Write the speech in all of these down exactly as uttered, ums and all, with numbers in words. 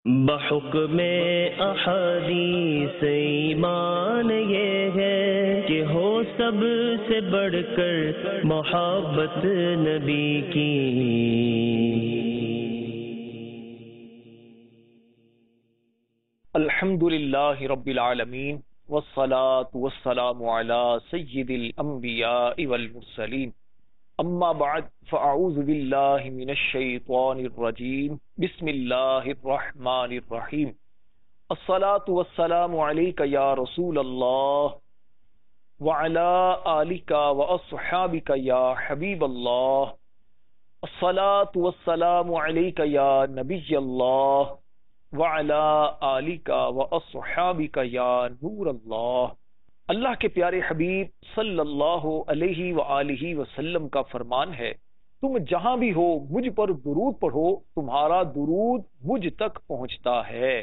بحکم احادیث ایمان یہ ہے کہ ہو سب سے بڑھ کر محبت نبی کی۔ الحمد للہ رب العالمین والصلاة والسلام علی سید الانبیاء والمرسلین، اما بعد فاعوذ باللہ من الشیطان الرجیم، بسم اللہ الرحمن الرحیم۔ الصلاة والسلام علیک یا رسول اللہ وعلی آلک واصحابک یا حبیب اللہ۔ الصلاة والسلام علیک یا نبی اللہ وعلی آلک واصحابک یا نور اللہ۔ اللہ کے پیارے حبیب صلی اللہ علیہ وآلہ وسلم کا فرمان ہے، تم جہاں بھی ہو مجھ پر درود پڑھو، تمہارا درود مجھ تک پہنچتا ہے۔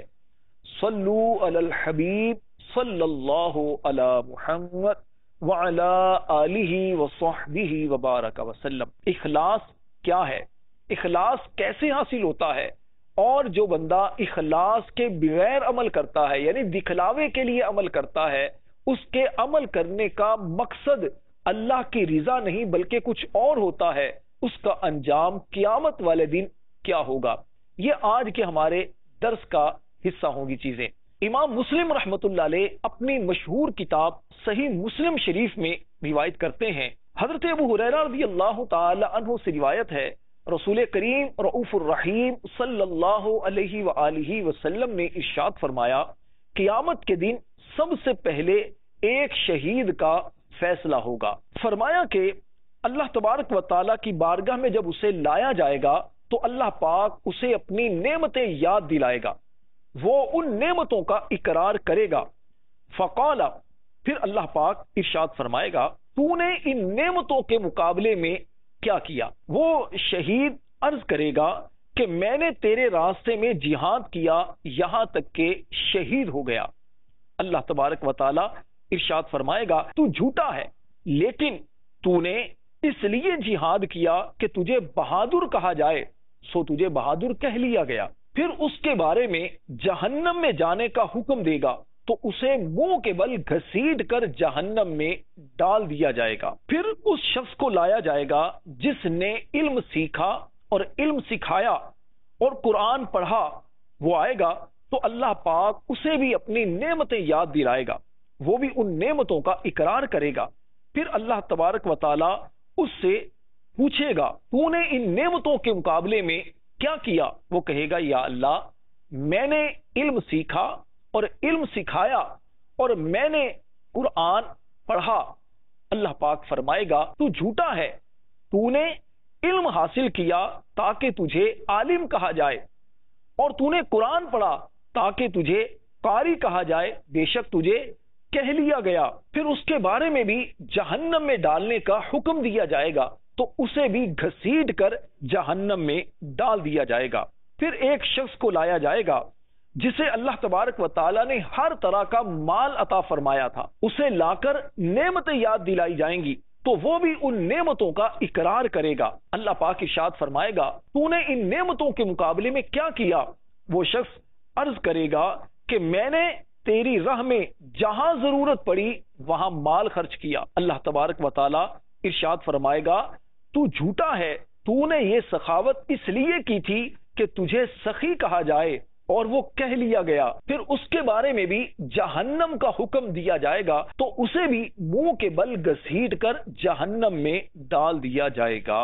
صلو علی الحبیب صلی اللہ علی محمد وعلی آلہ وصحبہ وبارک وسلم۔ اخلاص کیا ہے؟ اخلاص کیسے حاصل ہوتا ہے؟ اور جو بندہ اخلاص کے بغیر عمل کرتا ہے، یعنی دکھلاوے کے لیے عمل کرتا ہے، اس کے عمل کرنے کا مقصد اللہ کی رضا نہیں بلکہ کچھ اور ہوتا ہے، اس کا انجام قیامت والے دن کیا ہوگا؟ یہ آج کے ہمارے درس کا حصہ ہوں گی چیزیں۔ امام مسلم رحمۃ اللہ علیہ اپنی مشہور کتاب صحیح مسلم شریف میں روایت کرتے ہیں، حضرت ابو ہریرہ رضی اللہ تعالی عنہ سے روایت ہے، رسول کریم رؤوف الرحیم صلی اللہ علیہ وآلہ وسلم نے ارشاد فرمایا، قیامت کے دن سب سے پہلے ایک شہید کا فیصلہ ہوگا۔ فرمایا کہ اللہ تبارک و تعالیٰ کی بارگاہ میں جب اسے لایا جائے گا تو اللہ پاک اسے اپنی نعمتیں یاد دلائے گا، وہ ان نعمتوں کا اقرار کرے گا۔ فقال، پھر اللہ پاک ارشاد فرمائے گا، تو نے ان نعمتوں کے مقابلے میں کیا کیا؟ وہ شہید عرض کرے گا کہ میں نے تیرے راستے میں جہاد کیا یہاں تک کہ شہید ہو گیا۔ اللہ تبارک و تعالی ارشاد فرمائے گا، تو جھوٹا ہے، لیکن تو نے اس لیے جہاد کیا کہ تجھے بہادر کہا جائے، سو تجھے بہادر کہہ لیا گیا۔ پھر اس کے بارے میں جہنم میں جانے کا حکم دے گا تو اسے منہ کے بل گھسیٹ کر جہنم میں ڈال دیا جائے گا۔ پھر اس شخص کو لایا جائے گا جس نے علم سیکھا اور علم سکھایا اور قرآن پڑھا، وہ آئے گا تو اللہ پاک اسے بھی اپنی نعمتیں یاد دلائے گا، وہ بھی ان نعمتوں کا اقرار کرے گا۔ پھر اللہ تبارک و تعالی اس سے پوچھے گا، تو نے ان نعمتوں کے مقابلے میں کیا کیا؟ وہ کہے گا، یا اللہ میں نے علم سیکھا اور علم سکھایا اور میں نے قرآن پڑھا۔ اللہ پاک فرمائے گا، تو جھوٹا ہے، تو نے علم حاصل کیا تاکہ تجھے عالم کہا جائے اور تو نے قرآن پڑھا تاکہ تجھے قاری کہا جائے، بے شک تجھے کہہ لیا گیا۔ پھر اس کے بارے میں بھی جہنم میں ڈالنے کا حکم دیا جائے گا تو اسے بھی گھسیٹ کر جہنم میں ڈال دیا جائے گا۔ پھر ایک شخص کو لایا جائے گا جسے اللہ تبارک و تعالیٰ نے ہر طرح کا مال عطا فرمایا تھا، اسے لا کر نعمتیں یاد دلائی جائیں گی تو وہ بھی ان نعمتوں کا اقرار کرے گا۔ اللہ پاک ارشاد فرمائے گا، تو نے ان نعمتوں کے مقابلے میں کیا کیا؟ وہ شخص عرض کرے گا کہ میں نے تیری راہ میں جہاں ضرورت پڑی وہاں مال خرچ کیا۔ اللہ تبارک و تعالیٰ ارشاد فرمائے گا، تو جھوٹا ہے، تو نے یہ سخاوت اس لیے کی تھی کہ تجھے سخی کہا جائے اور وہ کہہ لیا گیا۔ پھر اس کے بارے میں بھی جہنم کا حکم دیا جائے گا تو اسے بھی منہ کے بل گھسیٹ کر جہنم میں ڈال دیا جائے گا۔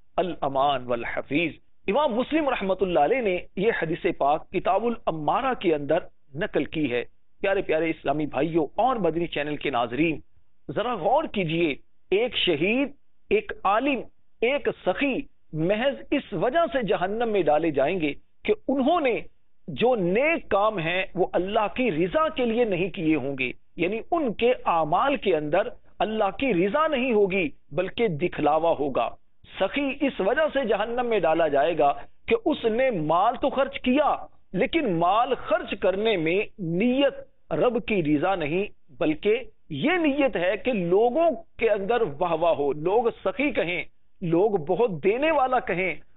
الامان والحفیظ۔ امام مسلم رحمۃ اللہ علیہ نے یہ حدیث پاک کتاب الامارہ کے اندر نقل کی ہے۔ پیارے پیارے اسلامی بھائیوں اور مدنی چینل کے ناظرین، ذرا غور کیجئے، ایک شہید، ایک عالم، ایک سخی محض اس وجہ سے جہنم میں ڈالے جائیں گے کہ انہوں نے جو نیک کام ہیں وہ اللہ کی رضا کے لیے نہیں کیے ہوں گے، یعنی ان کے اعمال کے اندر اللہ کی رضا نہیں ہوگی بلکہ دکھلاوا ہوگا۔ سخی اس وجہ سے جہنم میں ڈالا جائے گا کہ اس نے مال تو خرچ کیا لیکن مال خرچ کرنے میں نیت رب کی رضا نہیں بلکہ یہ نیت ہے کہ لوگوں کے اندر واہ واہ ہو، لوگ سخی کہیں، لوگ بہت دینے والا کہیں،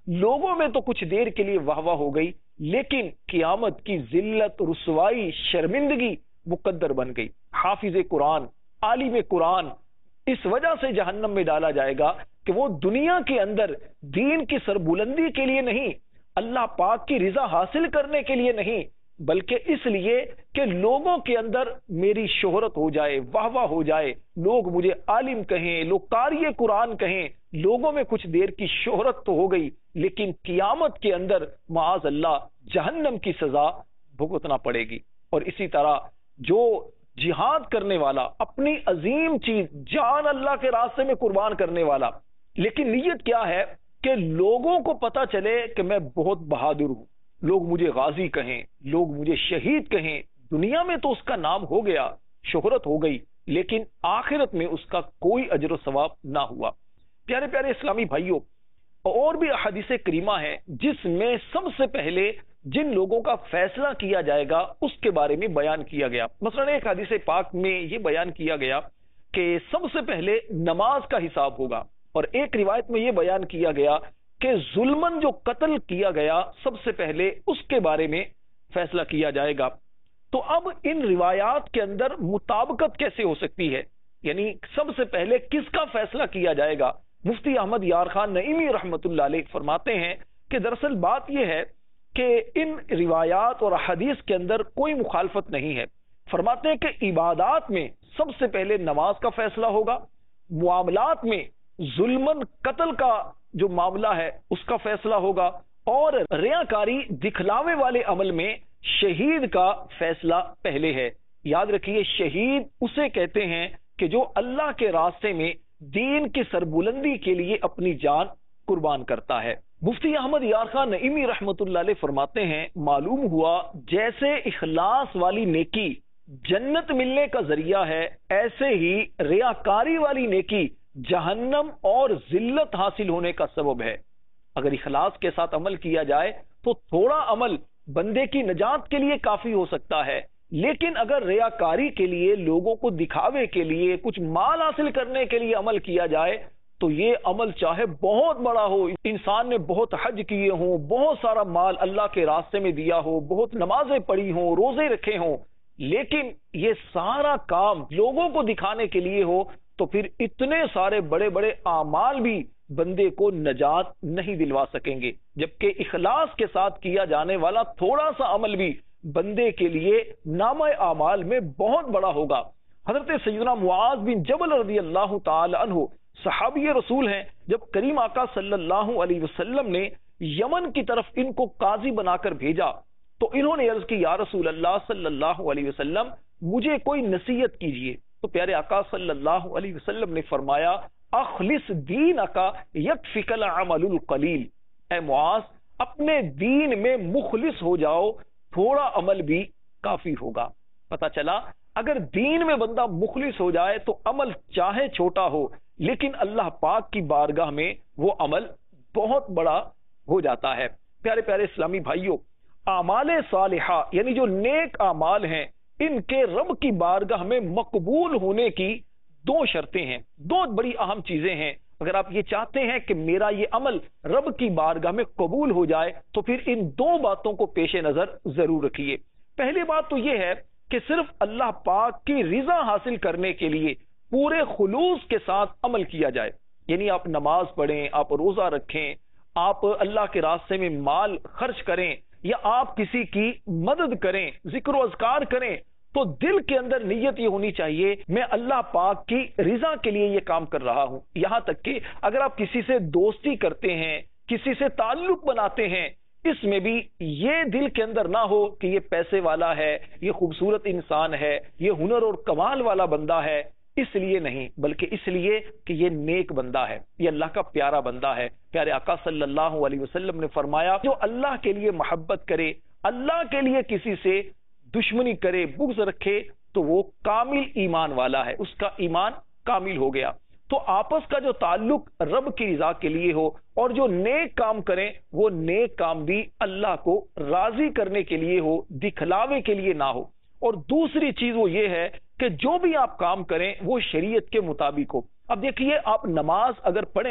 لوگوں میں تو کچھ دیر کے لیے واہ واہ ہو گئی، لیکن قیامت کی ذلت، رسوائی، شرمندگی مقدر بن گئی۔ حافظ قرآن، عالم قرآن اس وجہ سے جہنم میں ڈالا جائے گا کہ وہ دنیا کے اندر دین کی سربلندی کے لیے نہیں، اللہ پاک کی رضا حاصل کرنے کے لیے نہیں، بلکہ اس لیے کہ لوگوں کے اندر میری شہرت ہو جائے، واہ واہ ہو جائے، لوگ مجھے عالم کہیں، لوگ قاری قرآن کہیں، لوگوں میں کچھ دیر کی شہرت تو ہو گئی، لیکن قیامت کے اندر معاذ اللہ جہنم کی سزا بھگتنا پڑے گی۔ اور اسی طرح جو جہاد کرنے والا، اپنی عظیم چیز جان اللہ کے راستے میں قربان کرنے والا، لیکن نیت کیا ہے کہ لوگوں کو پتا چلے کہ میں بہت بہادر ہوں، لوگ مجھے غازی کہیں، لوگ مجھے شہید کہیں، دنیا میں تو اس کا نام ہو گیا، شہرت ہو گئی، لیکن آخرت میں اس کا کوئی اجر و ثواب نہ ہوا۔ پیارے پیارے اسلامی بھائیوں، اور بھی احادیث کریمہ ہے جس میں سب سے پہلے جن لوگوں کا فیصلہ کیا جائے گا اس کے بارے میں بیان کیا گیا۔ مثلا ایک حدیث پاک میں یہ بیان کیا گیا کہ سب سے پہلے نماز کا حساب ہوگا، اور ایک روایت میں یہ بیان کیا گیا کہ ظلمن جو قتل کیا گیا سب سے پہلے اس کے بارے میں فیصلہ کیا جائے گا۔ تو اب ان روایات کے اندر مطابقت کیسے ہو سکتی ہے، یعنی سب سے پہلے کس کا فیصلہ کیا جائے گا؟ مفتی احمد یار خان نعیمی رحمۃ اللہ علیہ فرماتے ہیں کہ دراصل بات یہ ہے کہ ان روایات اور حدیث کے اندر کوئی مخالفت نہیں ہے۔ فرماتے ہیں کہ عبادات میں سب سے پہلے نماز کا فیصلہ ہوگا، معاملات میں ظلمن قتل کا جو معاملہ ہے اس کا فیصلہ ہوگا، اور ریاکاری دکھلاوے والے عمل میں شہید کا فیصلہ پہلے ہے۔ یاد رکھیے شہید اسے کہتے ہیں کہ جو اللہ کے راستے میں دین کی سربلندی کے لیے اپنی جان قربان کرتا ہے۔ مفتی احمد یار خان نعیمی رحمت اللہ علیہ فرماتے ہیں معلوم ہوا جیسے اخلاص والی نیکی جنت ملنے کا ذریعہ ہے، ایسے ہی ریاکاری والی نیکی جہنم اور ذلت حاصل ہونے کا سبب ہے۔ اگر اخلاص کے ساتھ عمل کیا جائے تو تھوڑا عمل بندے کی نجات کے لیے کافی ہو سکتا ہے، لیکن اگر ریاکاری کے لیے، لوگوں کو دکھاوے کے لیے، کچھ مال حاصل کرنے کے لیے عمل کیا جائے تو یہ عمل چاہے بہت بڑا ہو، انسان نے بہت حج کیے ہوں، بہت سارا مال اللہ کے راستے میں دیا ہو، بہت نمازیں پڑھی ہوں، روزے رکھے ہوں، لیکن یہ سارا کام لوگوں کو دکھانے کے لیے ہو تو پھر اتنے سارے بڑے بڑے اعمال بھی بندے کو نجات نہیں دلوا سکیں گے، جبکہ اخلاص کے ساتھ کیا جانے والا تھوڑا سا عمل بھی بندے کے لیے نامہ اعمال میں بہت بڑا ہوگا۔ حضرت سیدنا معاذ بن جبل رضی اللہ تعالی عنہ صحابی رسول ہیں، جب کریم آقا صلی اللہ علیہ وسلم نے یمن کی طرف ان کو قاضی بنا کر بھیجا تو انہوں نے عرض کی یا رسول اللہ صلی اللہ علیہ وسلم مجھے کوئی نصیحت کیجئے، تو پیارے آقا صلی اللہ علیہ وسلم نے فرمایا اخلص دینک یکفک العمل القلیل، اے معاذ اپنے دین میں مخلص ہو جاؤ، تھوڑا عمل بھی کافی ہوگا۔ پتہ چلا اگر دین میں بندہ مخلص ہو جائے تو عمل چاہے چھوٹا ہو لیکن اللہ پاک کی بارگاہ میں وہ عمل بہت بڑا ہو جاتا ہے۔ پیارے پیارے اسلامی بھائیوں، اعمال صالحہ یعنی جو نیک اعمال ہیں ان کے رب کی بارگاہ میں مقبول ہونے کی دو شرطیں ہیں، دو بڑی اہم چیزیں ہیں۔ اگر آپ یہ چاہتے ہیں کہ میرا یہ عمل رب کی بارگاہ میں قبول ہو جائے تو پھر ان دو باتوں کو پیش نظر ضرور رکھیے۔ پہلی بات تو یہ ہے کہ صرف اللہ پاک کی رضا حاصل کرنے کے لیے پورے خلوص کے ساتھ عمل کیا جائے، یعنی آپ نماز پڑھیں، آپ روزہ رکھیں، آپ اللہ کے راستے میں مال خرچ کریں، یا آپ کسی کی مدد کریں، ذکر و اذکار کریں، تو دل کے اندر نیت یہ ہونی چاہیے میں اللہ پاک کی رضا کے لیے یہ کام کر رہا ہوں۔ یہاں تک کہ اگر آپ کسی سے دوستی کرتے ہیں، کسی سے تعلق بناتے ہیں، اس میں بھی یہ دل کے اندر نہ ہو کہ یہ پیسے والا ہے، یہ خوبصورت انسان ہے، یہ ہنر اور کمال والا بندہ ہے، اس لیے نہیں بلکہ اس لیے کہ یہ نیک بندہ ہے، یہ اللہ کا پیارا بندہ ہے۔ پیارے آقا صلی اللہ علیہ وسلم نے فرمایا جو اللہ کے لیے محبت کرے، اللہ کے لیے کسی سے دشمنی کرے، بغض رکھے، تو وہ کامل ایمان والا ہے، اس کا ایمان کامل ہو گیا۔ تو آپس کا جو تعلق رب کی رضا کے لیے ہو، اور جو نیک کام کریں وہ نیک کام بھی اللہ کو راضی کرنے کے لیے ہو، دکھلاوے کے لیے نہ ہو۔ اور دوسری چیز وہ یہ ہے کہ جو بھی آپ کام کریں وہ شریعت کے مطابق ہو۔ اب دیکھیے آپ نماز اگر پڑھیں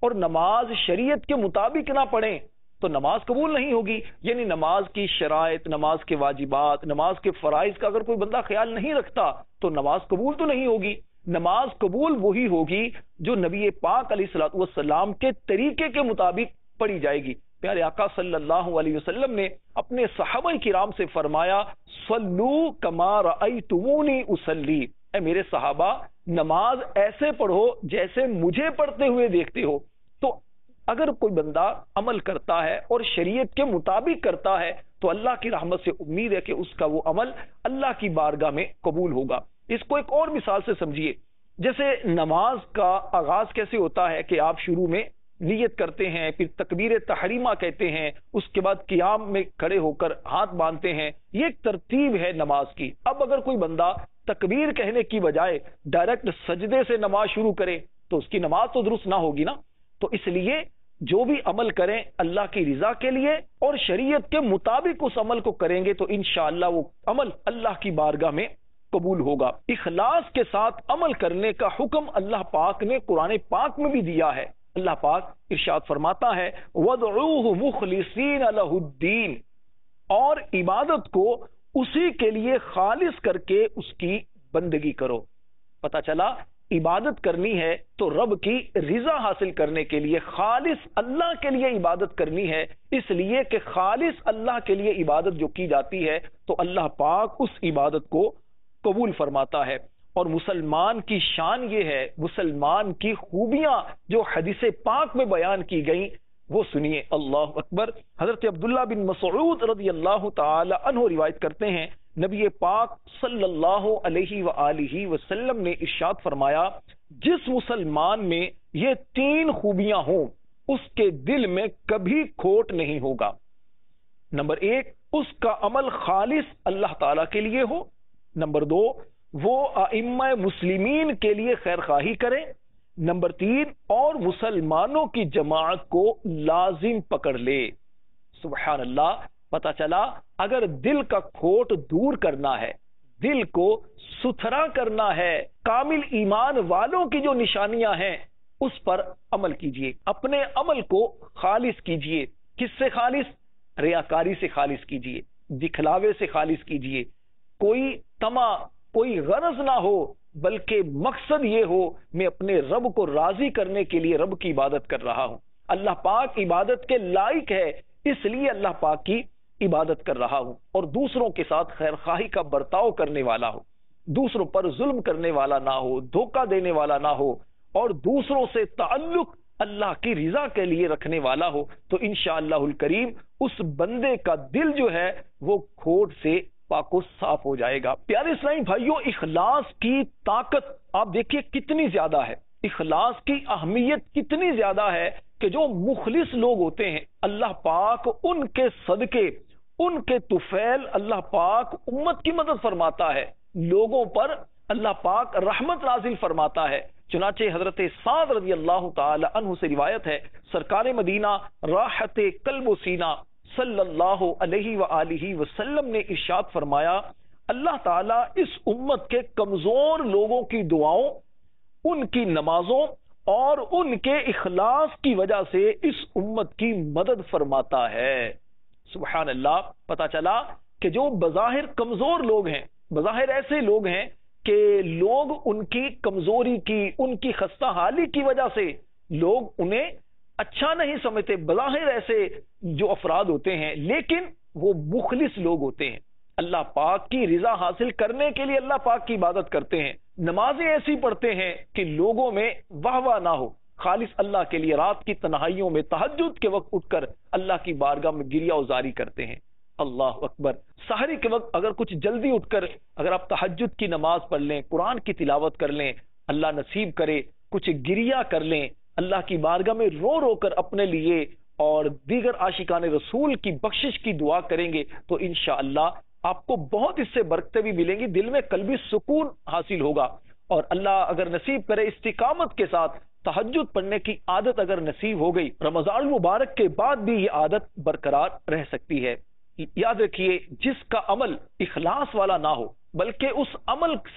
اور نماز شریعت کے مطابق نہ پڑھیں تو نماز قبول نہیں ہوگی. یعنی نماز کی شرائط، نماز کے واجبات، نماز کے فرائض کا اگر کوئی بندہ خیال نہیں رکھتا تو نماز قبول تو نہیں ہوگی. نماز قبول وہی ہوگی جو نبی پاک علیہ الصلوۃ والسلام کے طریقے کے مطابق پڑھی جائے گی. پیارے آقا صلی اللہ علیہ وسلم نے اپنے صحابہ کرام سے فرمایا صلو کما رأیتمونی اصلی، اے میرے صحابہ نماز ایسے پڑھو جیسے مجھے پڑھتے ہوئے دیکھتے ہو. تو اگر کوئی بندہ عمل کرتا ہے اور شریعت کے مطابق کرتا ہے تو اللہ کی رحمت سے امید ہے کہ اس کا وہ عمل اللہ کی بارگاہ میں قبول ہوگا. اس کو ایک اور مثال سے سمجھیے. جیسے نماز کا آغاز کیسے ہوتا ہے کہ آپ شروع میں نیت کرتے ہیں، پھر تکبیر تحریمہ کہتے ہیں، اس کے بعد قیام میں کھڑے ہو کر ہاتھ باندھتے ہیں. یہ ایک ترتیب ہے نماز کی. اب اگر کوئی بندہ تکبیر کہنے کی بجائے ڈائریکٹ سجدے سے نماز شروع کرے تو اس کی نماز تو درست نہ ہوگی نا. تو اس لیے جو بھی عمل کریں اللہ کی رضا کے لیے اور شریعت کے مطابق اس عمل کو کریں گے تو انشاءاللہ وہ عمل اللہ کی بارگاہ میں قبول ہوگا. اخلاص کے ساتھ عمل کرنے کا حکم اللہ پاک نے قرآن پاک میں بھی دیا ہے. اللہ پاک ارشاد فرماتا ہے وَادْعُوهُ مُخْلِصِينَ لَهُ الدِّينَ، اور عبادت کو اسی کے لیے خالص کر کے اس کی بندگی کرو. پتہ چلا عبادت کرنی ہے تو رب کی رضا حاصل کرنے کے لیے خالص اللہ کے لیے عبادت کرنی ہے. اس لیے کہ خالص اللہ کے لیے عبادت جو کی جاتی ہے تو اللہ پاک اس عبادت کو قبول فرماتا ہے. اور مسلمان کی شان یہ ہے، مسلمان کی خوبیاں جو حدیث پاک میں بیان کی گئیں وہ سنیے. اللہ اکبر. حضرت عبداللہ بن مسعود رضی اللہ تعالی عنہ روایت کرتے ہیں نبی پاک صلی اللہ علیہ وآلہ وسلم نے ارشاد فرمایا جس مسلمان میں یہ تین خوبیاں ہوں اس کے دل میں کبھی کھوٹ نہیں ہوگا. نمبر ایک، اس کا عمل خالص اللہ تعالی کے لیے ہو. نمبر دو، وہ ائمہ مسلمین کے لیے خیر خواہی کرے. نمبر تین، اور مسلمانوں کی جماعت کو لازم پکڑ لے. سبحان اللہ. پتہ چلا اگر دل کا کھوٹ دور کرنا ہے، دل کو ستھرا کرنا ہے، کامل ایمان والوں کی جو نشانیاں ہیں اس پر عمل کیجئے. اپنے عمل کو خالص کیجئے. کس سے خالص؟ ریاکاری سے خالص کیجئے، دکھلاوے سے خالص کیجئے. کوئی طمع، کوئی غرض نہ ہو، بلکہ مقصد یہ ہو میں اپنے رب کو راضی کرنے کے لیے رب کی عبادت کر رہا ہوں. اللہ پاک عبادت کے لائق ہے اس لیے اللہ پاک کی عبادت کر رہا ہوں. اور دوسروں کے ساتھ خیر خواہی کا برتاؤ کرنے والا ہو، دوسروں پر ظلم کرنے والا نہ ہو، دھوکہ دینے والا نہ ہو، اور دوسروں سے تعلق اللہ کی رضا کے لیے رکھنے والا ہو تو انشاءاللہ الکریم اس بندے کا دل جو ہے وہ کھوٹ سے پاک و صاف ہو جائے گا. پیارے اسلامی بھائیوں، اخلاص کی طاقت آپ دیکھیے کتنی زیادہ ہے، اخلاص کی اہمیت کتنی زیادہ ہے کہ جو مخلص لوگ ہوتے ہیں اللہ پاک ان کے صدقے، ان کے طفیل اللہ پاک امت کی مدد فرماتا ہے، لوگوں پر اللہ پاک رحمت نازل فرماتا ہے. چنانچہ حضرت سعد رضی اللہ تعالی عنہ سے روایت ہے سرکار مدینہ راحت قلب و سینہ صلی اللہ علیہ وآلہ وسلم نے ارشاد فرمایا اللہ تعالیٰ اس امت کے کمزور لوگوں کی دعاؤں، ان کی نمازوں اور ان کے اخلاص کی وجہ سے اس امت کی مدد فرماتا ہے. سبحان اللہ. پتہ چلا کہ جو بظاہر کمزور لوگ ہیں، بظاہر ایسے لوگ ہیں کہ لوگ ان کی کمزوری کی، ان کی خستہ حالی کی وجہ سے لوگ انہیں اچھا نہیں سمجھتے، بظاہر ایسے جو افراد ہوتے ہیں لیکن وہ مخلص لوگ ہوتے ہیں، اللہ پاک کی رضا حاصل کرنے کے لیے اللہ پاک کی عبادت کرتے ہیں، نمازیں ایسی پڑھتے ہیں کہ لوگوں میں واہ واہ نہ ہو، خالص اللہ کے لیے رات کی تنہائیوں میں تہجد کے وقت اٹھ کر اللہ کی بارگاہ میں گریہ وزاری کرتے ہیں. اللہ اکبر. سحری کے وقت اگر کچھ جلدی اٹھ کر اگر آپ تہجد کی نماز پڑھ لیں، قرآن کی تلاوت کر لیں، اللہ نصیب کرے کچھ گریہ کر لیں، اللہ کی بارگاہ میں رو رو کر اپنے لیے اور دیگر عاشقان رسول کی بخشش کی دعا کریں گے تو انشاءاللہ آپ کو بہت اس سے برکتیں بھی ملیں گی، دل میں قلبی سکون حاصل ہوگا. اور اللہ اگر نصیب کرے استقامت کے ساتھ تہجد پڑھنے کی عادت اگر نصیب ہو گئی، رمضان المبارک کے بعد بھی یہ عادت برقرار رہ سکتی ہے. یاد رکھیے جس کا عمل اخلاص والا نہ ہو بلکہ اس عمل سے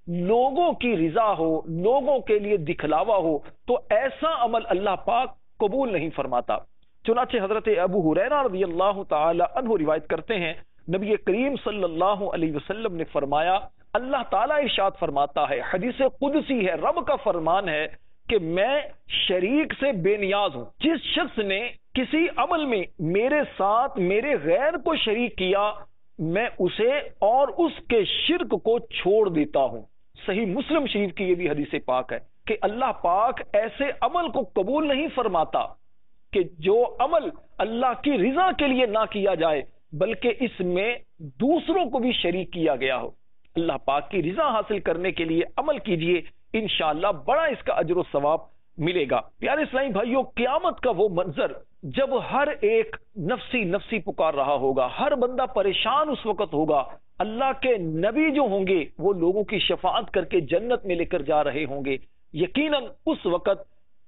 لوگوں کی رضا ہو، لوگوں کے لیے دکھلاوا ہو، تو ایسا عمل اللہ پاک قبول نہیں فرماتا۔ چنانچہ حضرت ابو ہریرہ رضی اللہ تعالی عنہ روایت کرتے ہیں، نبی کریم صلی اللہ علیہ وسلم نے فرمایا، اللہ تعالیٰ ارشاد فرماتا ہے، حدیث قدسی ہے، رب کا فرمان ہے کہ میں شریک سے بے نیاز ہوں۔ جس شخص نے کسی عمل میں میرے ساتھ میرے غیر کو شریک کیا، میں اسے اور اس کے شرک کو چھوڑ دیتا ہوں۔ صحیح مسلم شریف کی یہ بھی حدیث پاک ہے کہ اللہ پاک ایسے عمل کو قبول نہیں فرماتا کہ جو عمل اللہ کی رضا کے لیے نہ کیا جائے بلکہ اس میں دوسروں کو بھی شریک کیا گیا ہو۔ اللہ پاک کی رضا حاصل کرنے کے لیے عمل کیجئے، انشاءاللہ بڑا اس کا اجر و ثواب ملے گا۔ پیارے اسلامی بھائیوں، قیامت کا وہ منظر جب ہر ایک نفسی نفسی پکار رہا ہوگا، ہر بندہ پریشان اس وقت ہوگا، اللہ کے نبی جو ہوں گے وہ لوگوں کی شفاعت کر کے جنت میں لے کر جا رہے ہوں گے۔ یقیناً اس وقت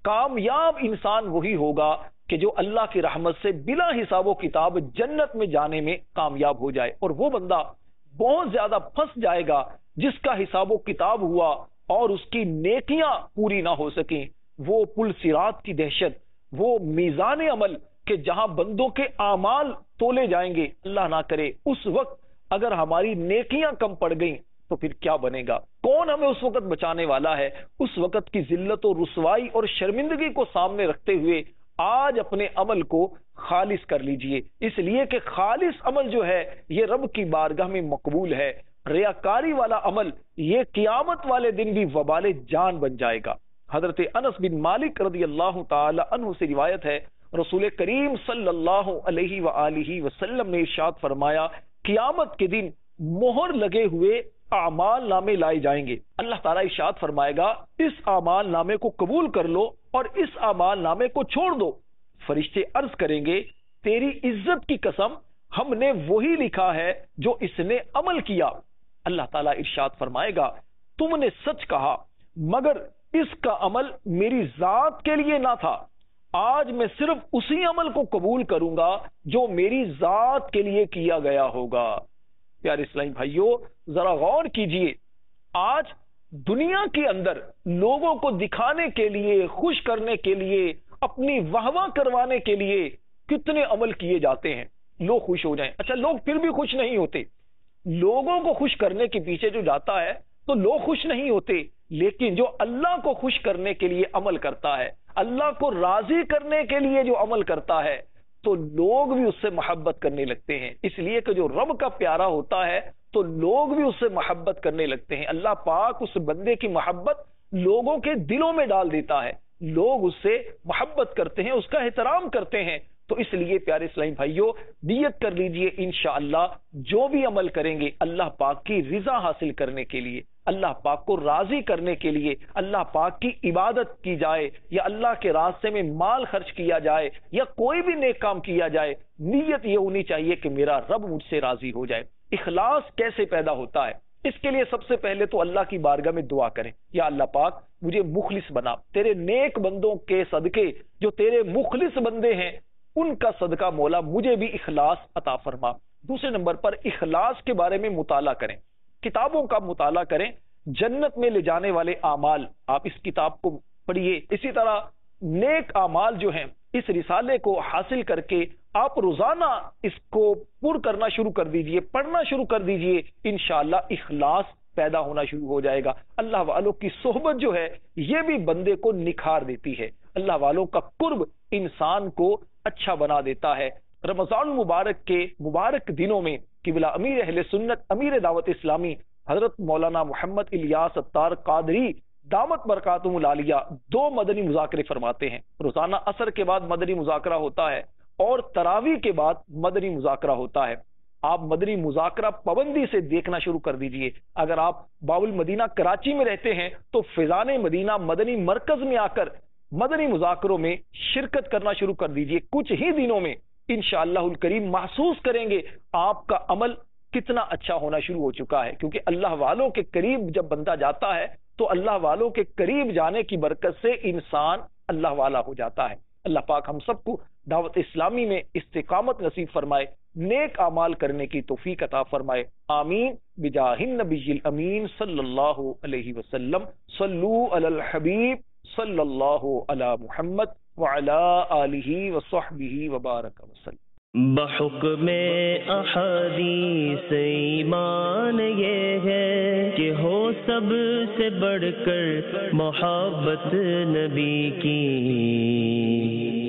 کامیاب انسان وہی ہوگا کہ جو اللہ کی رحمت سے بلا حساب و کتاب جنت میں جانے میں کامیاب ہو جائے، اور وہ بندہ بہت زیادہ پھنس جائے گا جس کا حساب و کتاب ہوا اور اس کی نیکیاں پوری نہ ہو سکیں۔ وہ پل صراط کی دہشت، وہ میزان عمل کہ جہاں بندوں کے اعمال تولے جائیں گے، اللہ نہ کرے اس وقت اگر ہماری نیکیاں کم پڑ گئیں تو پھر کیا بنے گا؟ کون ہمیں اس وقت بچانے والا ہے؟ اس وقت کی ذلت و رسوائی اور شرمندگی کو سامنے رکھتے ہوئے آج اپنے عمل کو خالص کر لیجئے، اس لیے کہ خالص عمل جو ہے یہ رب کی بارگاہ میں مقبول ہے۔ ریاکاری والا عمل یہ قیامت والے دن بھی وبال جان بن جائے گا۔ حضرت انس بن مالک رضی اللہ تعالی عنہ سے روایت ہے، رسول کریم صلی اللہ علیہ وآلہ وسلم نے ارشاد فرمایا، قیامت کے دن مہر لگے ہوئے اعمال نامے لائے جائیں گے۔ اللہ تعالیٰ ارشاد فرمائے گا، اس اعمال نامے کو قبول کر لو اور اس اعمال نامے کو چھوڑ دو۔ فرشتے عرض کریں گے، تیری عزت کی قسم، ہم نے وہی لکھا ہے جو اس نے عمل کیا۔ اللہ تعالیٰ ارشاد فرمائے گا، تم نے سچ کہا، مگر اس کا عمل میری ذات کے لیے نہ تھا۔ آج میں صرف اسی عمل کو قبول کروں گا جو میری ذات کے لیے کیا گیا ہوگا۔ پیارے اسلامی بھائیوں، ذرا غور کیجئے، آج دنیا کے اندر لوگوں کو دکھانے کے لیے، خوش کرنے کے لیے، اپنی واہ واہ کروانے کے لیے کتنے عمل کیے جاتے ہیں، لوگ خوش ہو جائیں۔ اچھا، لوگ پھر بھی خوش نہیں ہوتے۔ لوگوں کو خوش کرنے کے پیچھے جو جاتا ہے تو لوگ خوش نہیں ہوتے، لیکن جو اللہ کو خوش کرنے کے لیے عمل کرتا ہے، اللہ کو راضی کرنے کے لیے جو عمل کرتا ہے، تو لوگ بھی اس سے محبت کرنے لگتے ہیں۔ اس لیے کہ جو رب کا پیارا ہوتا ہے تو لوگ بھی اس سے محبت کرنے لگتے ہیں۔ اللہ پاک اس بندے کی محبت لوگوں کے دلوں میں ڈال دیتا ہے، لوگ اس سے محبت کرتے ہیں، اس کا احترام کرتے ہیں۔ تو اس لیے پیارے اسلامی بھائیوں، نیت کر لیجئے انشاءاللہ جو بھی عمل کریں گے اللہ پاک کی رضا حاصل کرنے کے لیے، اللہ پاک کو راضی کرنے کے لیے، اللہ پاک کی عبادت کی جائے یا اللہ کے راستے میں مال خرچ کیا جائے یا کوئی بھی نیک کام کیا جائے، نیت یہ ہونی چاہیے کہ میرا رب مجھ سے راضی ہو جائے۔ اخلاص کیسے پیدا ہوتا ہے؟ اس کے لیے سب سے پہلے تو اللہ کی بارگاہ میں دعا کریں، یا اللہ پاک مجھے مخلص بنا، تیرے نیک بندوں کے صدقے، جو تیرے مخلص بندے ہیں ان کا صدقہ مولا مجھے بھی اخلاص عطا فرما۔ دوسرے نمبر پر اخلاص کے بارے میں مطالعہ کریں، کتابوں کا مطالعہ کریں، جنت میں لے جانے والے اعمال، آپ اس کتاب کو پڑھیے۔ اسی طرح نیک اعمال جو ہیں، اس رسالے کو حاصل کر کے آپ روزانہ اس کو پر کرنا شروع کر دیجئے، پڑھنا شروع کر دیجئے، انشاءاللہ اخلاص پیدا ہونا شروع ہو جائے گا۔ اللہ والوں کی صحبت جو ہے یہ بھی بندے کو نکھار دیتی ہے، اللہ والوں کا قرب انسان کو اچھا بنا دیتا ہے۔ رمضان المبارک کے مبارک دنوں میں قبلہ امیر اہل سنت، امیر دعوت اسلامی حضرت مولانا محمد الیاس اتار قادری دامت برکاتہم العالیہ دو مدنی مذاکرے فرماتے ہیں۔ روزانہ عصر کے بعد مدنی مذاکرہ ہوتا ہے اور تراویح کے بعد مدنی مذاکرہ ہوتا ہے۔ آپ مدنی مذاکرہ پابندی سے دیکھنا شروع کر دیجئے۔ اگر آپ باب المدینہ کراچی میں رہتے ہیں تو فیضان مدینہ مدنی مرکز میں آ کر مدنی مذاکروں میں شرکت کرنا شروع کر دیجئے۔ کچھ ہی دنوں میں انشاءاللہ الکریم محسوس کریں گے آپ کا عمل کتنا اچھا ہونا شروع ہو چکا ہے، کیونکہ اللہ والوں کے قریب جب بندہ جاتا ہے تو اللہ والوں کے قریب جانے کی برکت سے انسان اللہ والا ہو جاتا ہے۔ اللہ پاک ہم سب کو دعوت اسلامی میں استقامت نصیب فرمائے۔ نیک اعمال کرنے کی توفیق عطا فرمائے، آمین بجاہ النبی الامین صلی اللہ علیہ وسلم۔ صلو علی الحبیب صلی اللہ علی محمد وعلی آلہ وصحبہ وبارک وسلم۔ بحکم احادیث ایمان یہ ہے کہ ہو سب سے بڑھ کر محبت نبی کی،